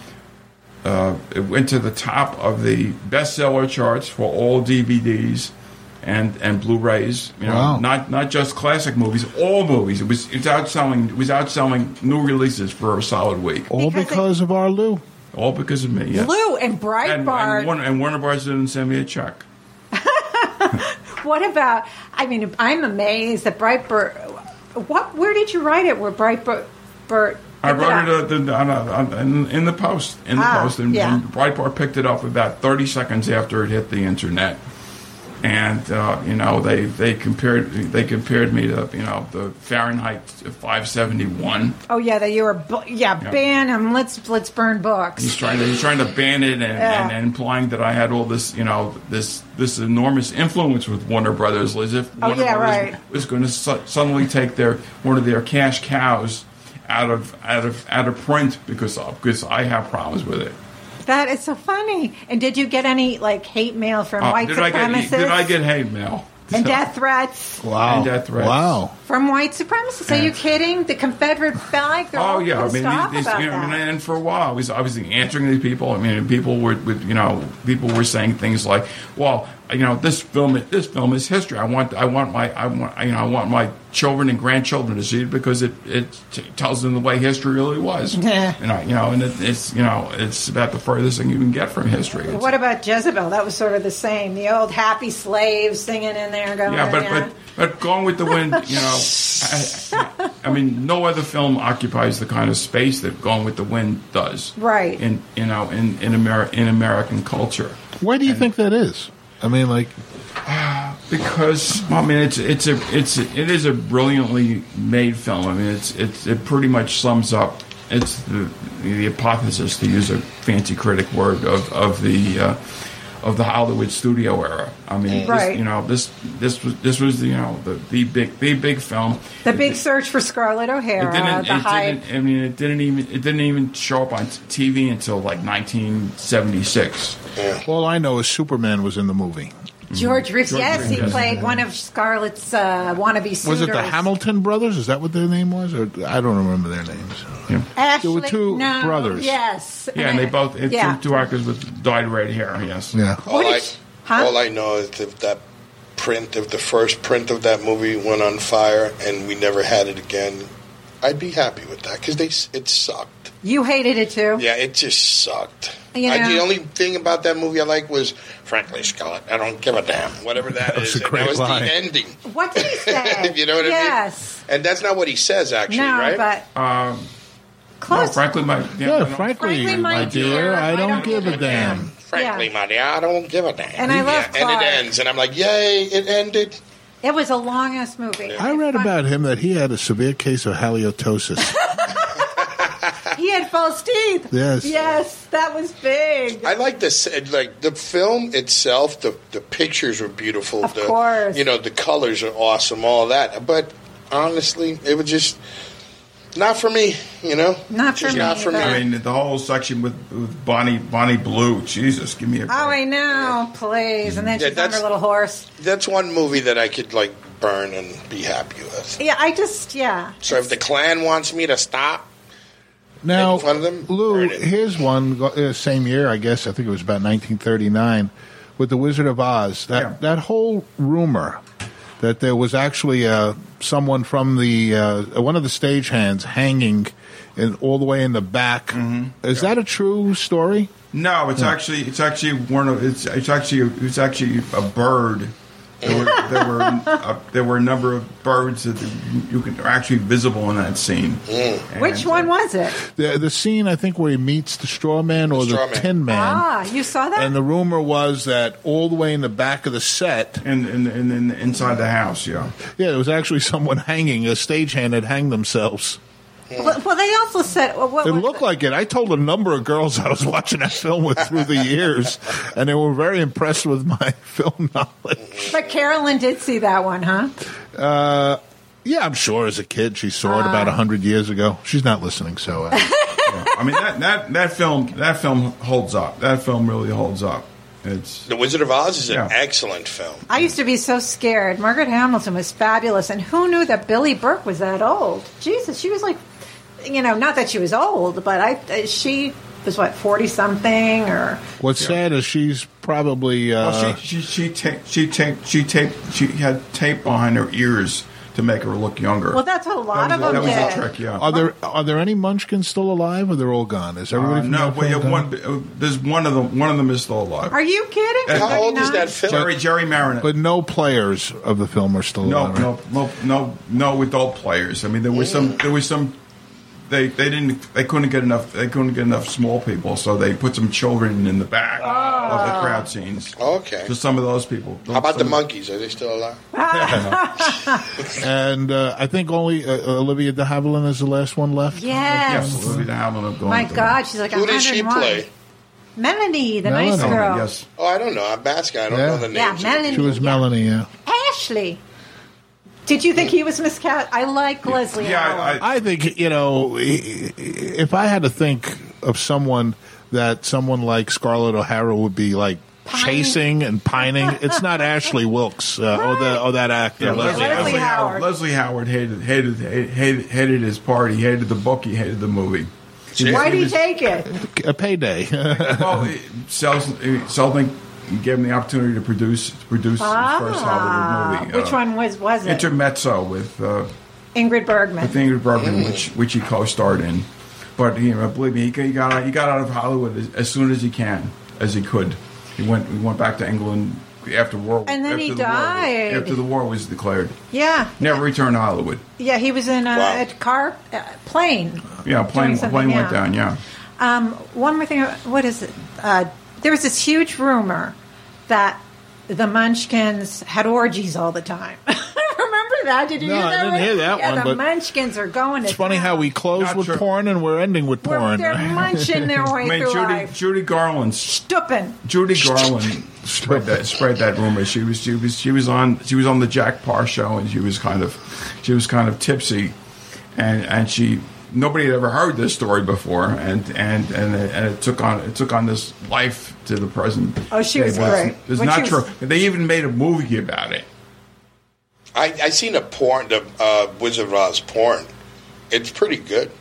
uh, it went to the top of the bestseller charts for all D V Ds and, and Blu-rays. You know, Wow. not not just classic movies, all movies. It was it's outselling. It was outselling new releases for a solid week. All Because because of our Lou. All because of me. Yes. Lou and And, Breitbart. and, Warner, and Warner Bros. Didn't send me a check. What about? I mean, I'm amazed that Breitbart. What? Where did you write it? Where Breitbart? Bert, I wrote it uh, the, on a, on, in, in the post, in the Ah, post, and, yeah. and Breitbart picked it up about thirty seconds after it hit the internet, and uh, you know they, they compared they compared me to you know the Fahrenheit five seventy-one. Oh yeah, that you were. bu- Yeah, Yeah. ban them. Let's let's burn books. He's trying to he's trying to ban it and, Yeah. and, and implying that I had all this you know this this enormous influence with Warner Brothers, as if Oh, Warner yeah, Brothers right. was going to su- suddenly take their one of their cash cows out of out of out of print because because I have problems with it. That is so funny. And did you get any like hate mail from Uh, white did I supremacists? get did I get hate mail? and So- death threats Wow. And death threats. Wow. from white supremacists? Are you kidding? The Confederate flag? They're Oh all yeah, I pissed mean, off these, about you know, that. and, and for a while, I was obviously answering these people. I mean, people were, with, you know, people were saying things like, "Well, you know, this film, this film is history. I want, I want my, I want, you know, I want my children and grandchildren to see it because it, it t- tells them the way history really was. Yeah. You know, you know, and it, it's, you know, it's about the furthest thing you can get from history. It's- What about Jezebel? That was sort of the same. The old happy slaves singing in there, going, Yeah, but, yeah. but but Gone with the Wind, you know, I, I mean, no other film occupies the kind of space that Gone with the Wind does, Right. In you know, in in, Ameri- in American culture, Why do you think that is? I mean, like, because well, I mean, it's it's a it's a, it is a brilliantly made film. I mean, it's it's it pretty much sums up. It's the the hypothesis, to use a fancy critic word, of of the. Uh, Of the Hollywood studio era. I mean, Right. this, you know, this this was this was you know the, the big the big film. The big search for Scarlett It O'Hara, didn't. the It hype. didn't. I mean, it didn't even. It didn't even show up on T V until like nineteen seventy-six. all I know is Superman was in the movie. George Reeves, George yes, Reeves, he yes. played one of Scarlett's uh, wannabe suitors. Was it the Hamilton brothers? Is that what their name was? Or I don't remember their names. Yeah, Ashley, There were two no, brothers. Yes. yeah, and they both it's Yeah. two, two actors with dyed red hair. Yes. Yeah. All What I, did- huh? all I know is if that print, if the first print of that movie went on fire and we never had it again, I'd be happy with that because they s- it sucked. You hated it too. Yeah, it just sucked. You I, know- the only thing about that movie I like was, frankly, Scarlett, I don't give a damn. Whatever that That was is. a And great that was line. the ending. What did he say? You know what I mean? yes. And that's not what he says, actually, No, right? but Um, no, close. frankly, my Yeah, no, frankly, Frankly, my, dear, I don't give a damn. Frankly, Yeah. my dear, I don't give a damn. And I love yeah, And Clark. it ends, and I'm like, yay, it ended. It was a long ass movie. I read Fun- about him that he had a severe case of halitosis. He had false teeth. Yes. Yes, that was big. I like this, like the film itself. The the pictures were beautiful. Of the, course. you know the colors are awesome. All that, but honestly, it was just not for me. You know, Not for just me Not for me. either. I mean, the whole section with, with Bonnie Bonnie Blue. Jesus, give me a break. Oh, I know, please. And then Yeah, she's on her that's- little horse. That's one movie that I could like burn and be happy with. Yeah, I just, yeah. So if the Klan wants me to stop, Now, Making fun of them? Lou, Burn it. here's one. go- Uh, same year, I guess. I think it was about nineteen thirty-nine, with the Wizard of Oz. That Yeah. that whole rumor that there was actually uh, someone from the uh, one of the stagehands hanging in, all the way in the back. Mm-hmm. Is that a true story? No, it's actually it's actually one of it's it's actually it's actually a bird There were there were uh, there were a number of birds that you, you could are actually visible in that scene. Mm. And, Which one uh, was it? The, the scene, I think, where he meets the straw man or The the, straw man. tin man. Ah, you saw that? And the rumor was that all the way in the back of the set, in, in, in, in inside the house? Yeah. yeah, there was actually someone hanging. A stagehand had hanged themselves. well, well, they also said... Well, what It was looked like it. I told a number of girls I was watching that film with through the years, and they were very impressed with my film knowledge. But Carolyn did see that one, huh? Uh, yeah, I'm sure as a kid she saw it about a hundred years ago. She's not listening, so uh, Yeah. I mean that, that that film that film holds up. That film really holds up. It's The Wizard of Oz is an Yeah. excellent film. I used to be so scared. Margaret Hamilton was fabulous, and who knew that Billy Burke was that old? Jesus, she was like, you know, not that she was old, but I uh, she was, what, forty-something or... what's sad is she's probably uh, well, she she she taped she taped she taped she had tape behind her ears to make her look younger. Well, that's what a lot that of was, them that was did. the trick. Yeah. Are there are there any Munchkins still alive, or they're all gone? Is everybody Uh, from no, that well, film yeah, gone? one. uh, There's one of them. One of them is still alive. Are you kidding? How old is thirty-nine? that film? Jerry Jerry Marinette. But no players of the film are still No, alive. right? no, no, no, no adult players. I mean, there was some. There was some. They they didn't. They couldn't get enough. They couldn't get enough small people, so they put some children in the back of the crowd scenes. Okay. So some of those people. How about the some- monkeys? Are they still alive? And uh, I think only uh, Olivia de Havilland is the last one left. Yes. Yes, Olivia de Havilland going My to- God, she's like Who does she one hundred one. play? Melanie, the Melanie. nice girl. Yes. Oh, I don't know. I'm asking. I don't Yeah. know the Yeah, names. Melanie. She was Yeah. Melanie, yeah. Ashley. Did you think he was miscast? I like Leslie Yeah, Howard. I, I think, you know, if I had to think of someone that someone like Scarlett O'Hara would be like Pining. chasing and pining, it's not Ashley Wilkes uh, or, the, or that actor. Yeah, Leslie Leslie, Leslie Leslie Howard. Howard. Leslie Howard hated hated hated hated his party, hated the book, he hated the movie. He- Why did he was- take it? A payday. Well, he- Sel- Selznick gave him the opportunity to produce to produce his first Ah, Hollywood movie. which uh, one was was it? Intermezzo with uh, Ingrid Bergman. with Ingrid Bergman, which which he co-starred in. But you know, believe me, he got, he got out, he got out of Hollywood as, as soon as he can, as he could. He went he went back to England after war. And then after he the war- died. after the war was declared. Yeah, Never returned to Hollywood. yeah. He was in a, Wow. a car uh, plane. Yeah, plane Doing something, plane went yeah. down. Yeah. Um, one more thing. What is it? Uh, there was this huge rumor that the Munchkins had orgies all the time. Remember that? Did you No, hear I that? didn't hear that yeah, one, the but Munchkins are going. It's to funny town. how we close Not with true. porn and we're ending with We're- porn. They're munching their way I mean, through Judy life. Judy Garland Stupping. Judy Garland spread that spread that rumor. She was she was she was on she was on the Jack Parr show, and she was kind of she was kind of tipsy, and and she nobody had ever heard this story before, and and and it, and it took on it took on this life to the present. Oh, she was day. But great. It's When not she true. was- They even made a movie about it. I I seen a porn, the uh, Wizard of Oz porn. It's pretty good.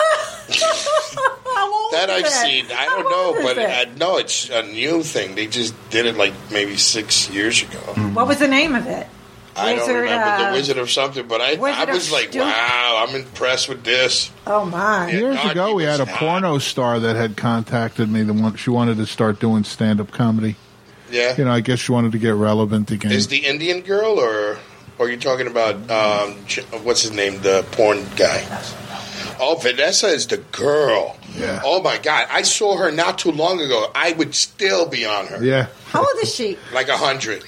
How old That is I've it? seen. I How don't know, old is but it? I know it's a new thing. They just did it like maybe six years ago. What was the name of it? I don't Wizard, remember uh, the Wizard of something, but I, Wizard I of was like, Stu- wow, I'm impressed with this. Oh my! Yeah. Years God, ago, he we had a was hot. porno star that had contacted me. The one she wanted to start doing stand-up comedy. Yeah. You know, I guess she wanted to get relevant again. Is the Indian girl, or, or are you talking about, um, J- what's his name, the porn guy? Oh, Vanessa is the girl. Yeah. Oh, my God. I saw her not too long ago. I would still be on her. Yeah. How old is she? Like a hundred.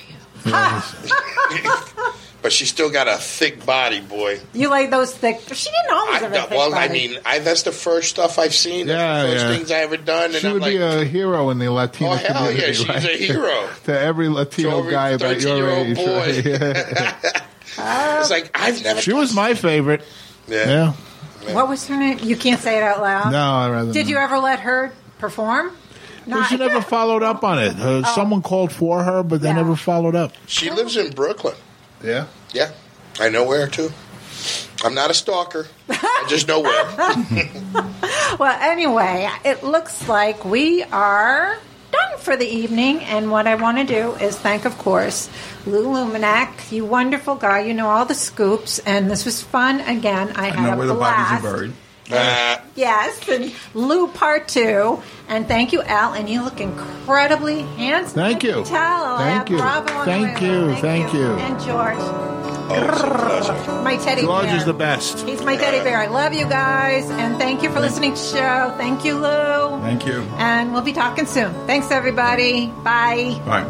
But she still got a thick body, boy. You like those thick? She didn't always I, have a thick well, I body. mean, I, that's the first stuff I've seen. That's Yeah, the first yeah. things I ever done. And She I'm would like, be a hero in the Latino oh, hell community. yeah, she's right? a hero. To every Latino To every guy about your thirteen-year-old age. boy. Right? Yeah. It's like, I've never. She was my favorite. Yeah. Yeah. What was her name? You can't say it out loud. No, I rather Did not. you ever let her perform? Well, she never followed up on it. Uh, Someone called for her, but they Yeah. never followed up. She lives in Brooklyn. Yeah. Yeah. I know where, too. I'm not a stalker. I just know where. Well, anyway, it looks like we are done for the evening, and what I want to do is thank, of course, Lou Luminac, you wonderful guy. You know all the scoops, and this was fun again. I I had know a where the blast. bodies are buried. Uh, Yes, and Lou part two. And thank you, Al. And you look incredibly handsome. Thank I you. can tell. Thank you. Bravo on Thank the way. you. Thank you. And George. oh, it's a pleasure. My teddy George bear. is the best. He's my teddy bear. I love you guys. And thank you for listening to the show. Thank you, Lou. Thank you. And we'll be talking soon. Thanks, everybody. Bye. Bye.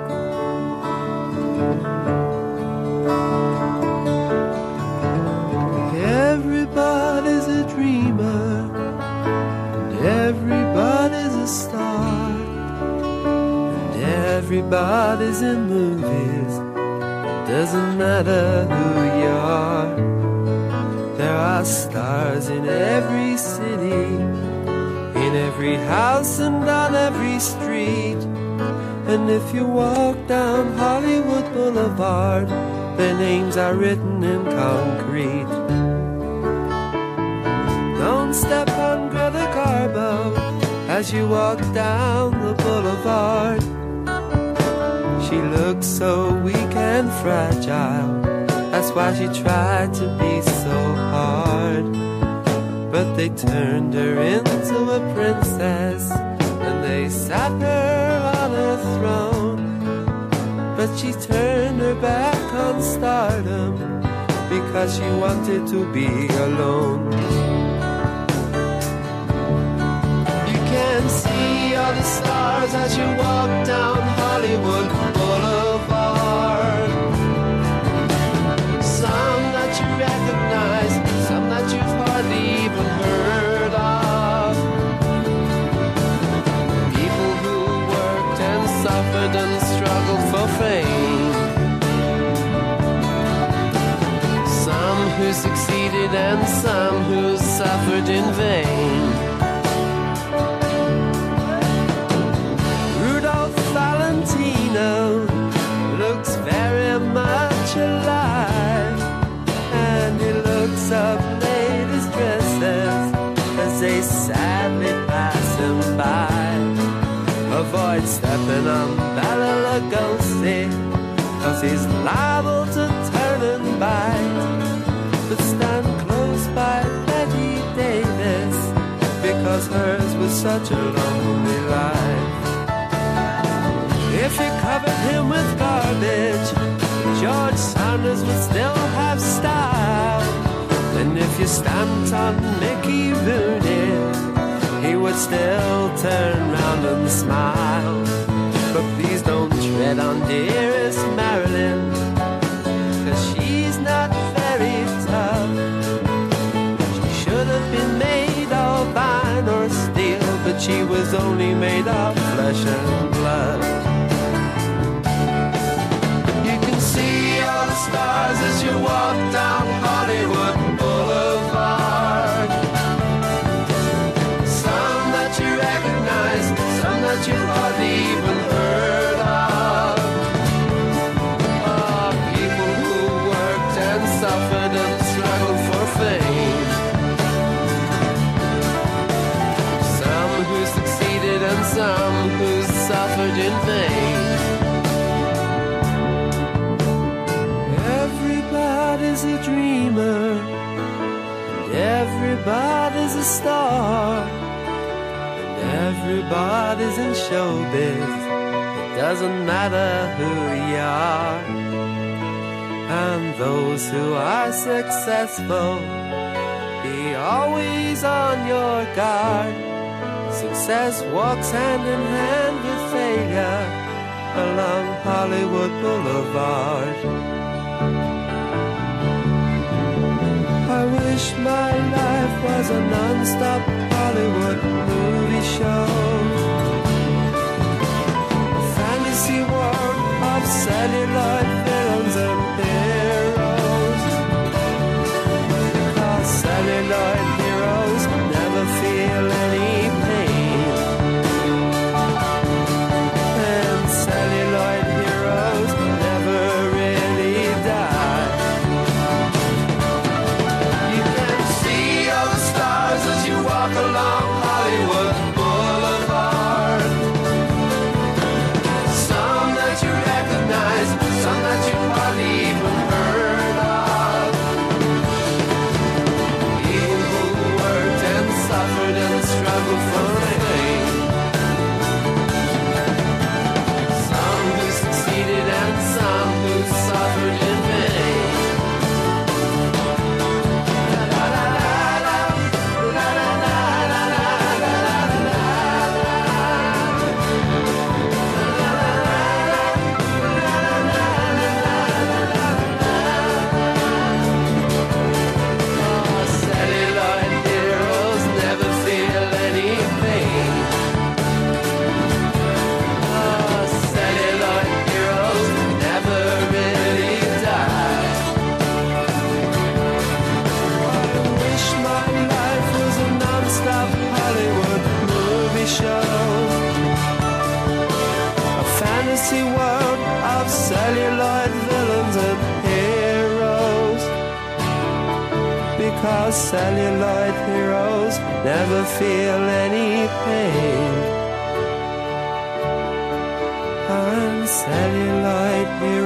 Everybody's a dreamer, and everybody's a star, and everybody's in movies. It doesn't matter who you are. There are stars in every city, in every house and on every street. And if you walk down Hollywood Boulevard, their names are written in concrete. Don't step on Greta Garbo as you walk down the boulevard. She looks so weak and fragile. That's why she tried to be so hard. But they turned her into a princess, and they sat her on a throne. But she turned her back on stardom because she wanted to be alone. See all the stars as you walk down Hollywood Boulevard. Some that you recognize, some that you've hardly even heard of. People who worked and suffered and struggled for fame. Some who succeeded and some who suffered in vain. Valentino looks very much alive, and he looks up ladies' dresses as they sadly pass him by. Avoid stepping on Bela Lugosi, cause he's liable to turn and bite. But stand close by Betty Davis, because hers was such a lonely life. If you covered him with garbage, George Sanders would still have style. And if you stamped on Mickey Rooney, he would still turn round and smile. But please don't tread on dearest Marilyn, cause she's not very tough. She should have been made of iron or steel, but she was only made of flesh and blood. Stars as you walk down Hollywood Boulevard. Some that you recognize, some that you've hardly even heard of. Oh, people who worked and suffered and struggled for fame. Some who succeeded and some who suffered in vain. Everybody's a dreamer, and everybody's a star, and everybody's in showbiz. It doesn't matter who you are. And those who are successful, be always on your guard. Success walks hand in hand with failure along Hollywood Boulevard. I wish my life was a non-stop Hollywood movie show, a fantasy world of celluloid villains and heroes. Because celluloid heroes never feel any pain, and celluloid heroes never really die. As you walk along Hollywood Boulevard, some that you recognize, some that you hardly even heard of. People who worked 'cause celluloid heroes never feel any pain. And celluloid heroes